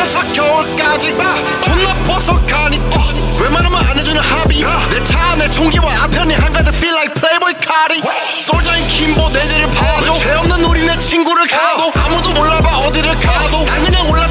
쳤어 겨울까지 존나 보석하니 웬만하면 안 해주는 합의 내 차 내 총기와 아편이 한가득 feel like playboy 카리 솔저인 킴보 내들을 봐줘 죄 없는 우리 내 친구를 가도 아무도 몰라봐 어디를 가도 난 그냥 올라